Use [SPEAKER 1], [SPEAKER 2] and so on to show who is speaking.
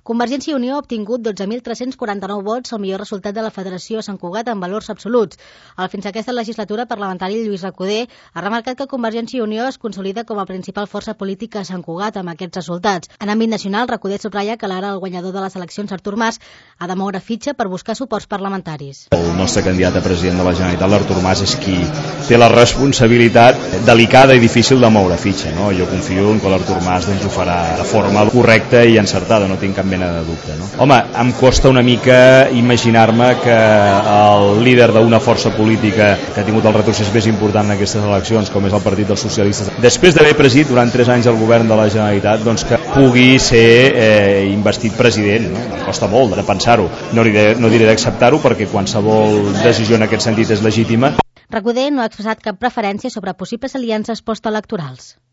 [SPEAKER 1] Convergència i Unió ha obtingut 12.349 vots, el millor resultat de la Federació Sant Cugat en valors absoluts. El fins a aquesta legislatura parlamentari Lluís Recoder ha remarcat que Convergència i Unió es consolida com a principal força política a Sant Cugat amb aquests resultats. En àmbit nacional, Recoder subratlla que l'ara el guanyador de les eleccions, Artur Mas, ha de moure fitxa per buscar suports parlamentaris.
[SPEAKER 2] El nostre candidat a president de la Generalitat, l'Artur Mas, és qui té la responsabilitat delicada i difícil de moure fitxa, no? Jo confio en que l'Artur Mas ho farà de forma correcta i encertada, no tinc cap mena de dubte, no? Home, em costa una mica imaginar-me que el líder d'una força política que ha tingut el retrocés més important en aquestes eleccions, com és el Partit dels Socialistes, després d'haver presidit durant 3 anys el govern de la Generalitat, doncs que pugui ser investit president, no? Em costa molt de pensar-ho. No diré d'acceptar-ho perquè qualsevol decisió en aquest sentit és legítima.
[SPEAKER 1] Recoder no ha expressat cap preferència sobre possibles aliances postelectorals.